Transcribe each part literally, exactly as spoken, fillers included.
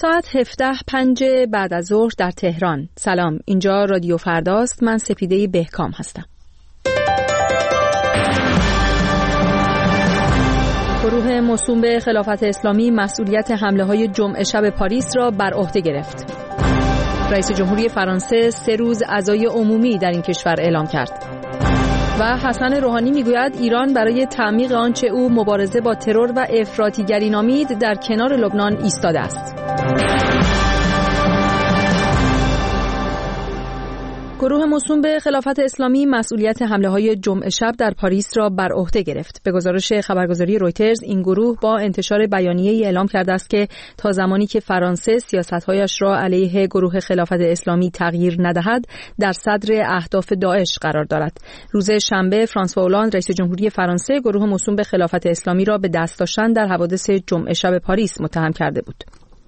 ساعت هفده و پنج بعد از ظهر در تهران. سلام، اینجا رادیو فرداست. من سپیده بهکام هستم. گروه موسوم به خلافت اسلامی مسئولیت حمله‌های جمعه شب پاریس را بر عهده گرفت. رئیس جمهوری فرانسه سه روز عزای عمومی در این کشور اعلام کرد. و حسن روحانی میگوید ایران برای تعمیق آنچه او مبارزه با ترور و افراطیگری نامید در کنار لبنان ایستاده است. گروه موسوم به خلافت اسلامی مسئولیت حمله‌های جمعه شب در پاریس را بر عهده گرفت. به گزارش خبرگزاری رویترز، این گروه با انتشار بیانیه‌ای اعلام کرده است که تا زمانی که فرانسه سیاست‌هایش را علیه گروه خلافت اسلامی تغییر ندهد، در صدر اهداف داعش قرار دارد. روز شنبه فرانسوا اولاند، رئیس جمهوری فرانسه، گروه موسوم به خلافت اسلامی را به دست داشتن در حوادث جمعه شب پاریس متهم کرده بود.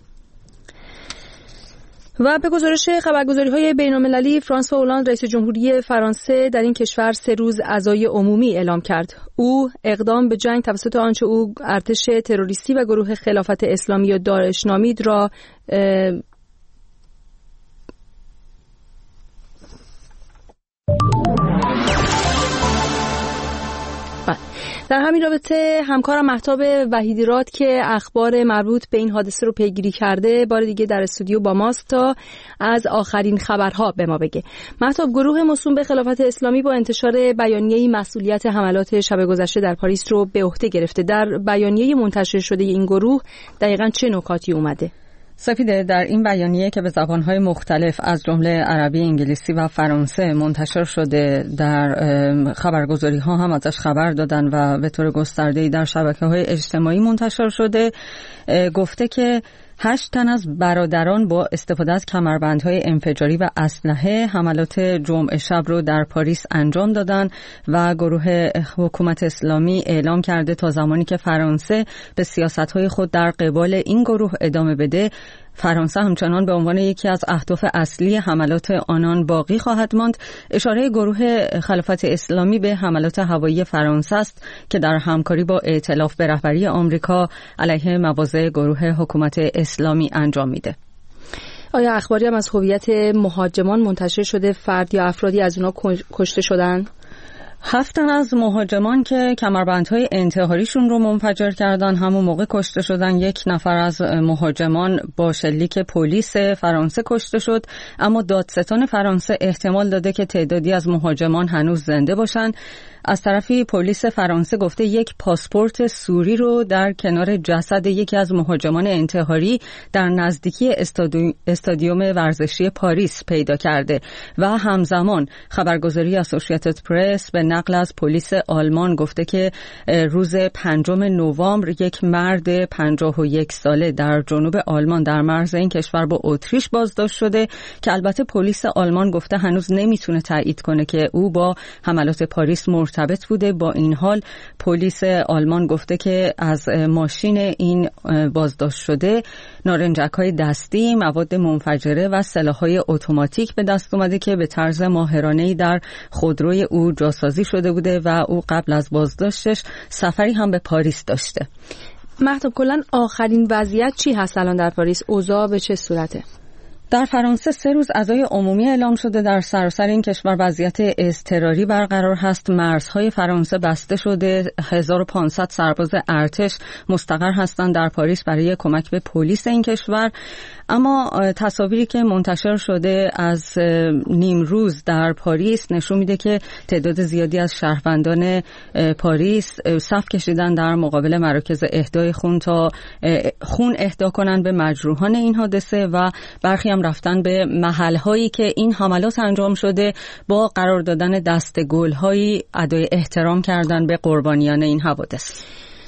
و به گزارش خبرگزاری‌های بین‌المللی، فرانسوا اولاند، رئیس جمهوری فرانسه، در این کشور سه روز عزای عمومی اعلام کرد. او اقدام به جنگ توسط آنچه او ارتش تروریستی و گروه خلافت اسلامی و داعش نامید را در همین رابطه همکارم مهتاب وحیدیراد که اخبار مربوط به این حادثه رو پیگیری کرده بار دیگه در استودیو با ماست تا از آخرین خبرها به ما بگه. مهتاب، گروه موسوم به خلافت اسلامی با انتشار بیانیه‌ای مسئولیت حملات شب گذشته در پاریس رو به عهده گرفته. در بیانیه منتشر شده این گروه دقیقاً چه نکاتی اومده؟ سپیده، در این بیانیه که به زبانهای مختلف از جمله عربی، انگلیسی و فرانسه منتشر شده، در خبرگزاری ها هم ازش خبر دادن و به طور گسترده‌ای در شبکه‌های اجتماعی منتشر شده، گفته که هشت تن از برادران با استفاده از کمربندهای انفجاری و اسلحه حملات جمعه شب رو در پاریس انجام دادن و گروه حکومت اسلامی اعلام کرده تا زمانی که فرانسه به سیاست‌های خود در قبال این گروه ادامه بده، فرانسه همچنان به عنوان یکی از اهداف اصلی حملات آنان باقی خواهد ماند. اشاره گروه خلافت اسلامی به حملات هوایی فرانسه است که در همکاری با ائتلاف به رهبری آمریکا علیه مواضع گروه حکومت اسلامی انجام میده. آیا اخباری هم از هویت مهاجمان منتشر شده؟ فرد یا افرادی از اونا کشته شدن؟ هفت تن از مهاجمان که کمربندهای انتحاریشون رو منفجر کردن همون موقع کشته شدن. یک نفر از مهاجمان با شلیک پلیس فرانسه کشته شد، اما دادستان فرانسه احتمال داده که تعدادی از مهاجمان هنوز زنده باشن. از طرفی پلیس فرانسه گفته یک پاسپورت سوری رو در کنار جسد یکی از مهاجمان انتحاری در نزدیکی استادی... استادیوم ورزشی پاریس پیدا کرده و همزمان خبرگزاری اسوسییتد پرس به نقل از پلیس آلمان گفته که روز پنجم نوامبر یک مرد پنجاه و یک ساله در جنوب آلمان در مرز این کشور با اتریش بازداشت شده که البته پلیس آلمان گفته هنوز نمیتونه تایید کنه که او با حملات پاریس مرتبط بوده. با این حال پلیس آلمان گفته که از ماشین این بازداشت شده نارنجک‌های دستی، مواد منفجره و سلاح‌های اتوماتیک به دست اومده که به طرز ماهرانه‌ای در خودروی او جاسازی شده بوده و او قبل از بازداشتش سفری هم به پاریس داشته. مهتاب، کلاً آخرین وضعیت چی هست الان در پاریس؟ اوضاع به چه صورته؟ در فرانسه سه روز عزای عمومی اعلام شده. در سراسر این کشور وضعیت اضطراری برقرار هست. مرزهای فرانسه بسته شده. هزار و پانصد سرباز ارتش مستقر هستند در پاریس برای کمک به پلیس این کشور. اما تصاویری که منتشر شده از نیمروز در پاریس نشون میده که تعداد زیادی از شهروندان پاریس صف کشیدن در مقابل مراکز اهدای خون تا خون اهدا کنن به مجروحان این حادثه و برخی هم رفتن به محل‌هایی که این حملات انجام شده با قرار دادن دستگل‌هایی ادای احترام کردن به قربانیان این حوادث.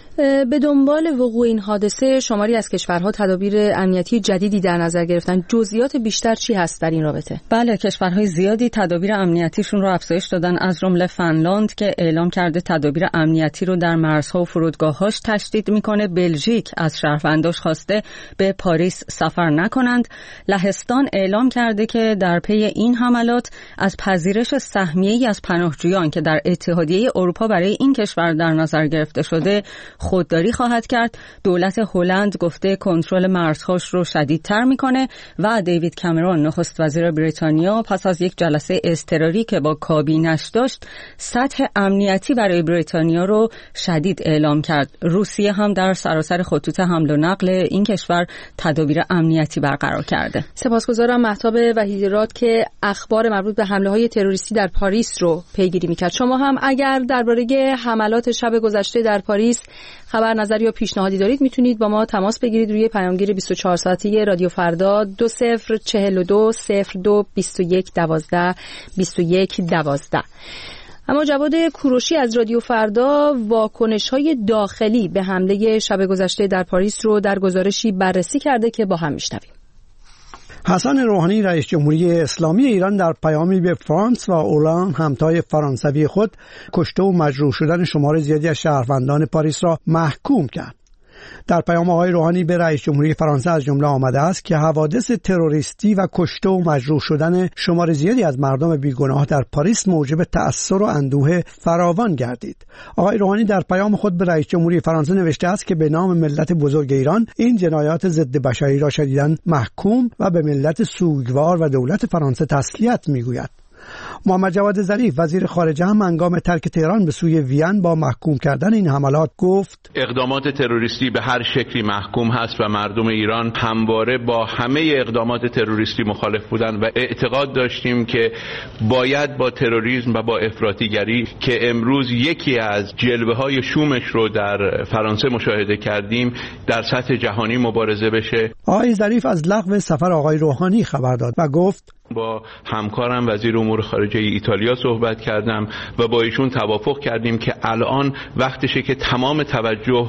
به دنبال وقوع این حادثه شماری از کشورها تدابیر امنیتی جدیدی در نظر گرفتن. جزئیات بیشتر چی هست در این رابطه؟ بله، کشورهای زیادی تدابیر امنیتیشون رو افزایش دادن، از جمله فنلاند که اعلام کرده تدابیر امنیتی رو در مرزها و فرودگاه‌هاش تشدید میکنه. بلژیک از شهرونداش خواسته به پاریس سفر نکنند. لهستان اعلام کرده که در پی این حملات از پذیرش سهمیه‌ای از پناهجویان که در اتحادیه اروپا برای این کشور در نظر گرفته شده خودداری خواهد کرد. دولت هلند گفته کنترل مرزهاش رو شدیدتر میکنه و دیوید کامرون نخست وزیر بریتانیا پس از یک جلسه اضطراری که با کابینش داشت سطح امنیتی برای بریتانیا رو شدید اعلام کرد. روسیه هم در سراسر خطوط حمل و نقل این کشور تدابیر امنیتی برقرار کرده. سپاسگزارم مهتاب وحیدی‌راد که اخبار مربوط به حمله‌های تروریستی در پاریس رو پیگیری می‌کرد. شما هم اگر درباره حملات شب گذشته در پاریس خبر، نظر یا پیشنهادی دارید میتونید با ما تماس بگیرید روی پیامگیر بیست و چهار ساعته رادیو فردا دو صفر چهل و دو صفر دو بیست و یک دوازده بیست و یک دوازده. اما جواد کوروشی از رادیو فردا واکنش‌های داخلی به حمله شب گذشته در پاریس رو در گزارشی بررسی کرده که با هم میشنویم. حسن روحانی رئیس جمهوری اسلامی ایران در پیامی به فرانس و اولند همتای فرانسوی خود کشته و مجروح شدن شمار زیادی از شهروندان پاریس را محکوم کرد. در پیام آقای روحانی به رئیس جمهوری فرانسه از جمله آمده است که حوادث تروریستی و کشته و مجروح شدن شمار زیادی از مردم بیگناه در پاریس موجب تأثیر و اندوه فراوان گردید. آقای روحانی در پیام خود به رئیس جمهوری فرانسه نوشته است که به نام ملت بزرگ ایران این جنایات ضد بشری را شدیداً محکوم و به ملت سوگوار و دولت فرانسه تسلیت میگوید. محمد جواد ظریف وزیر خارجه هم هنگام ترک تهران به سوی وین با محکوم کردن این حملات گفت اقدامات تروریستی به هر شکلی محکوم هست و مردم ایران همواره با همه اقدامات تروریستی مخالف بودند و اعتقاد داشتیم که باید با تروریسم و با افراطیگری که امروز یکی از جلوه‌های شومش رو در فرانسه مشاهده کردیم در سطح جهانی مبارزه بشه. آقای ظریف از لغو سفر آقای روحانی خبر داد و گفت با همکارم وزیر امور خارجه ایتالیا صحبت کردم و با ایشون توافق کردیم که الان وقتشه که تمام توجه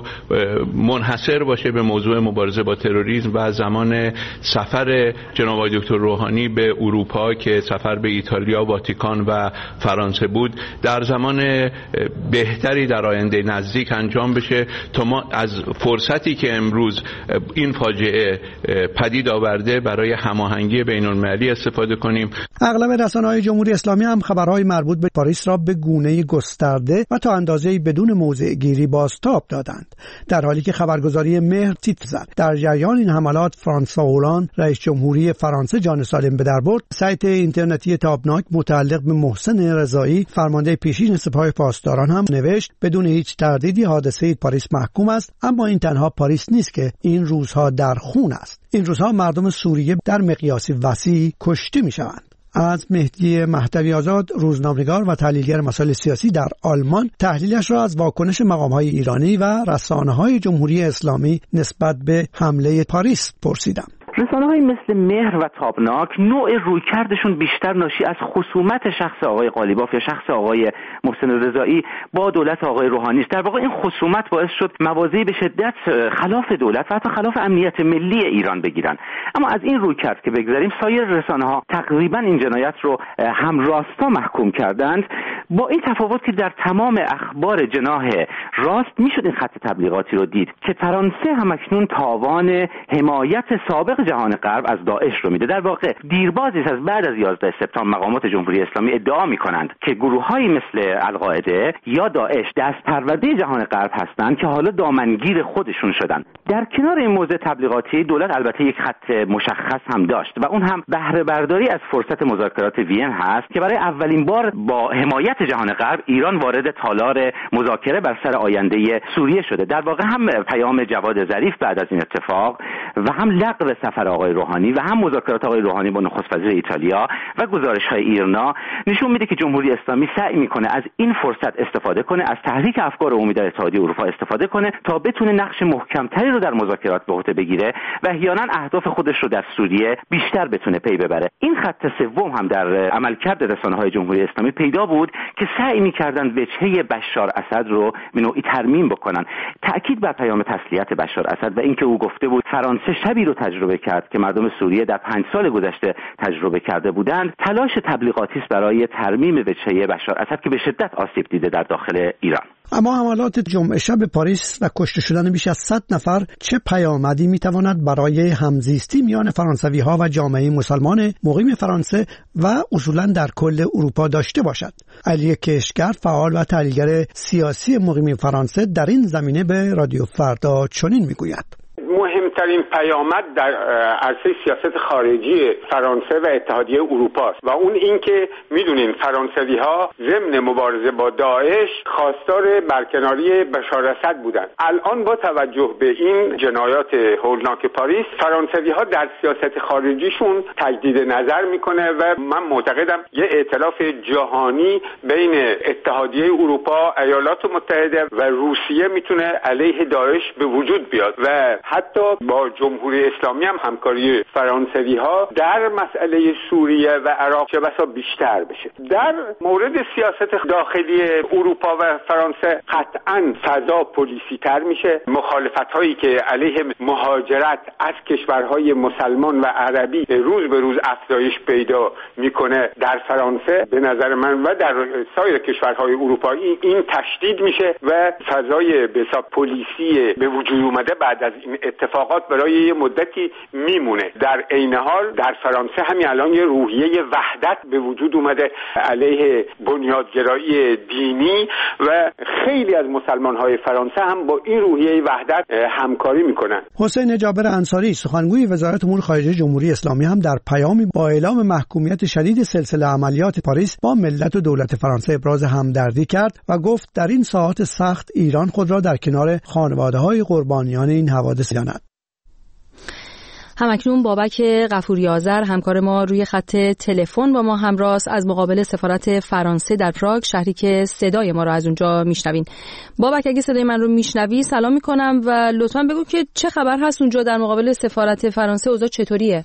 منحصر باشه به موضوع مبارزه با تروریسم و زمان سفر جناب آقای دکتر روحانی به اروپا که سفر به ایتالیا، واتیکان و فرانسه بود در زمان بهتری در آینده نزدیک انجام بشه تا ما از فرصتی که امروز این فاجعه پدید آورده برای هماهنگی بین‌المللی استفاده کنیم. اغلب رسانه‌های جمهوری اسلامی هم خبرهای مربوط به پاریس را به گونه‌ای گسترده و تا اندازه‌ای بدون موضع گیری بازتاب دادند، در حالی که خبرگزاری مهر تیتر زد در جریان این حملات فرانسوا هولند رئیس جمهوری فرانسه جان سالم به در برد. سایت اینترنتی تابناک متعلق به محسن رضایی فرمانده پیشین سپاه پاسداران هم نوشت بدون هیچ تردیدی حادثه پاریس محکوم است، اما این تنها پاریس نیست که این روزها در خون است. این روزها مردم سوریه در مقیاس وسیع کشته می‌شوند. از مهدی مهدوی آزاد، روزنامه‌نگار و تحلیلگر مسائل سیاسی در آلمان، تحلیلش را از واکنش مقام‌های ایرانی و رسانه‌های جمهوری اسلامی نسبت به حمله پاریس پرسیدم. رسانه‌های مثل مهر و تابناک نوع رویکردشون بیشتر ناشی از خصومت شخص آقای قالیباف یا شخص آقای محسن رضایی با دولت آقای روحانی است. در واقع این خصومت باعث شد موازی به شدت خلاف دولت و حتی خلاف امنیت ملی ایران بگیرن. اما از این رویکرد که بگذاریم، سایر رسانه‌ها تقریبا این جنایت رو همراستا محکوم کردند، با این تفاوت که در تمام اخبار جناح راست میشد این خط تبلیغاتی رو دید که فرانسه همکنون تاوان حمایت سابق جهان غرب از داعش رو میده. در واقع دیربازی از بعد از یازده سپتامبر مقامات جمهوری اسلامی ادعا میکنند که گروه‌هایی مثل القاعده یا داعش دست پرورده جهان غرب هستند که حالا دامنگیر خودشون شدن. در کنار این موضوع تبلیغاتی، دولت البته یک خط مشخص هم داشت و اون هم بهره برداری از فرصت مذاکرات وین هست که برای اولین بار با حمایت جهان غرب ایران وارد تالار مذاکره بر سر آینده سوریه شده. در واقع هم پیام جواد ظریف بعد از این اتفاق و هم لغو سفر آقای روحانی و هم مذاکرات آقای روحانی با نخست وزیر ایتالیا و گزارش‌های ایرنا نشون میده که جمهوری اسلامی سعی میکنه از این فرصت استفاده کنه، از تحریک افکار عمومی در اتحادیه اروپا استفاده کنه تا بتونه نقش محکمتری رو در مذاکرات به عهده بگیره و احیانا اهداف خودش رو در سوریه بیشتر بتونه پی ببره. این خط سوم هم در عملکرد رسانه‌های جمهوری اسلامی پیدا بود که سعی میکردند وجهه بشار اسد رو به نوعی ترمیم بکنن. تأکید بر پیام تسلیت بشار اسد و اینکه او گفته بود فرانسه شبی رو تجربه کرد که مردم سوریه در پنج سال گذشته تجربه کرده بودند، تلاش تبلیغاتی است برای ترمیم وجهه بشار اسد که به شدت آسیب دیده در داخل ایران. اما حملات جمعه شب پاریس و کشته شدن بیش از صد نفر چه پیامدی میتواند برای همزیستی میان فرانسوی‌ها و جامعه مسلمان مقیم فرانسه و اصولاً در کل اروپا داشته باشد؟ علی کشگر، فعال و تحلیلگر سیاسی مقیم فرانسه، در این زمینه به رادیو فردا چنین میگوید: مهمترین پیامد در عرصه سیاست خارجی فرانسه و اتحادیه اروپا است و اون این که میدونین فرانسوی‌ها ضمن مبارزه با داعش خواستار برکناری بشار اسد بودند. الان با توجه به این جنایات هولناک پاریس، فرانسوی‌ها در سیاست خارجیشون تجدید نظر میکنه و من معتقدم یه ائتلاف جهانی بین اتحادیه اروپا، ایالات متحده و روسیه میتونه علیه داعش به وجود بیاد و حتی با جمهوری اسلامی هم همکاری فرانسوی ها در مسئله سوریه و عراق چه بسا بیشتر بشه. در مورد سیاست داخلی اروپا و فرانسه قطعاً فضا پلیسی تر میشه. مخالفت هایی که علیه مهاجرت از کشورهای مسلمان و عربی روز به روز افزایش پیدا میکنه در فرانسه به نظر من و در سایر کشورهای اروپایی این تشدید میشه و فضای به حساب پلیسی به وجود اومده بعد از این اتفاقات برای یه مدتی میمونه. در عین حال در فرانسه همین الان یه روحیه وحدت به وجود اومده علیه بنیادگرایی دینی و خیلی از مسلمان‌های فرانسه هم با این روحیه وحدت همکاری میکنن. حسین جابر انصاری، سخنگوی وزارت امور خارجه جمهوری اسلامی، هم در پیامی با اعلام محکومیت شدید سلسله عملیات پاریس با ملت و دولت فرانسه ابراز همدردی کرد و گفت در این ساعات سخت ایران خود را در کنار خانواده‌های قربانیان این حوادث داند. همکنون بابک غفوری آذر همکار ما روی خط تلفن با ما همراه است از مقابل سفارت فرانسه در پراگ، شهری که صدای ما را از اونجا میشنوین. بابک، اگه صدای من رو میشنوی سلام میکنم و لطفاً بگو که چه خبر هست اونجا در مقابل سفارت فرانسه، اوضاع چطوریه؟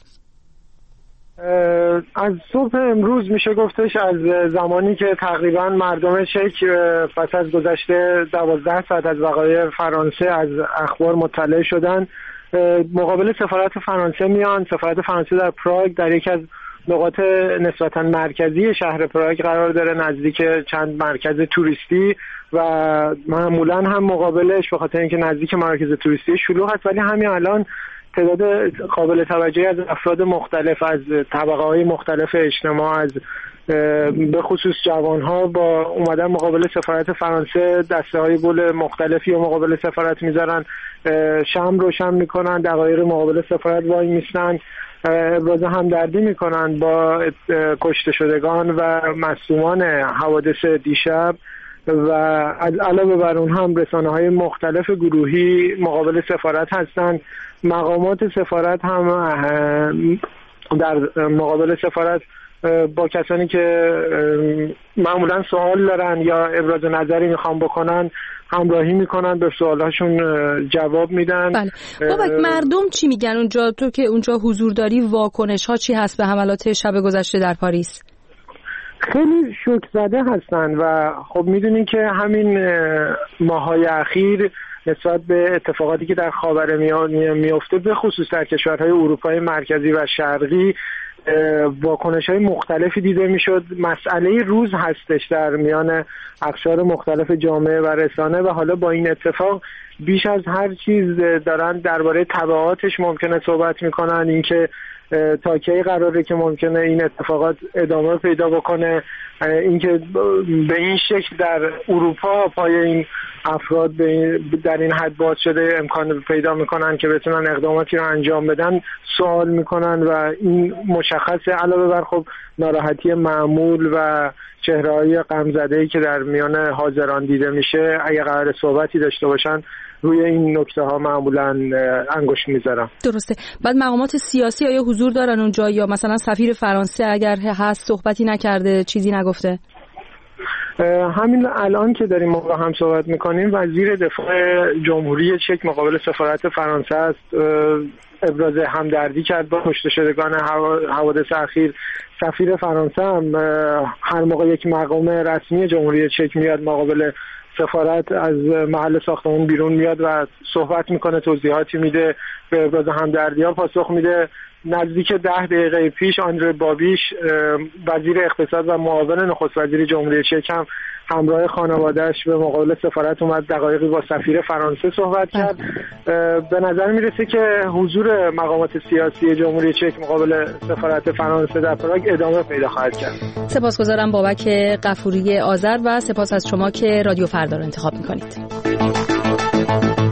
از صبح امروز میشه گفتش از زمانی که تقریبا مردم چک پس از گذشته دوازده ساعت از وقایع فرانسه از اخبار مطلع شدن، مقابل سفارت فرانسه میان. سفارت فرانسه در پراگ در یکی از نقاط نسبتا مرکزی شهر پراگ قرار داره، نزدیک چند مرکز توریستی و معمولا هم مقابلش به خاطر اینکه نزدیک مرکز توریستی شلوغ هست، ولی همین الان تعداد قابل توجهی از افراد مختلف از طبقه‌های مختلف اجتماع، از به خصوص جوانها، با اومدن مقابل سفارت فرانسه دسته‌های گل مختلفی و مقابل سفارت میذارن، شمع روشن میکنن، دقایق مقابل سفارت وای میستن، ابراز همدردی میکنن با کشته شدگان و مصدومان حوادث دیشب و علاوه بر اون هم رسانه‌های مختلف گروهی مقابل سفارت هستن. مقامات سفارت هم در مقابل سفارت با کسانی که معمولا سوال دارن یا ابراز نظری میخوان بکنن همراهی میکنن، به سوالاشون جواب میدن. بله. بابک، مردم چی میگن اونجا؟ تو که اونجا حضور داری، واکنش ها چی هست به حملات شب گذشته در پاریس؟ خیلی شوک زده هستن و خب میدونین که همین ماهای اخیر نسبت به اتفاقاتی که در خاورمیانه میفته به خصوص در کشورهای اروپای مرکزی و شرقی واکنش‌های مختلفی دیده میشد. مسئله روز هستش در میان اقشار مختلف جامعه و رسانه و حالا با این اتفاق بیش از هر چیز دارن درباره تبعاتش ممکنه صحبت میکنن، اینکه تا کی قراره که ممکنه این اتفاقات ادامه پیدا بکنه، اینکه به این شکل در اروپا پای این افراد در این حد باز شده امکان پیدا میکنن که بتونن اقداماتی رو انجام بدن، سوال میکنن و این مشخصه. علاوه بر خب ناراحتی معمول و چهره‌های غمزده‌ای که در میان حاضران دیده میشه، اگه قرار صحبتی داشته باشن روی این نکته ها معمولا انگشت میذارن. درسته. بعد مقامات سیاسی آیا حضور دارن اونجا یا مثلا سفیر فرانسه اگر هست صحبتی نکرده، چیزی نگفته؟ همین الان که داریم ما با هم صحبت میکنیم وزیر دفاع جمهوری چک مقابل سفارت فرانسه است، ابراز همدردی کرد با کشته شدگان حوادث اخیر. سفیر فرانسه هم هر موقع یک مقام رسمی جمهوری چک میاد مقابل سفارت از محل ساختمون بیرون میاد و صحبت میکنه، توضیحاتی میده، به ابراز همدردی‌ها پاسخ میده. نزدیک ده دقیقه پیش آندره بابیش وزیر اقتصاد و معاون نخست وزیر جمهوری چک هم همراه خانواده‌اش به مقابل سفارت اومد، دقایقی با سفیر فرانسه صحبت کرد. به نظر میرسه که حضور مقامات سیاسی جمهوری چک مقابل سفارت فرانسه در پراگ ادامه پیدا خواهد کرد. سپاسگزارم بابک غفوری آذر و سپاس از شما که رادیو فردا رو انتخاب میکنید.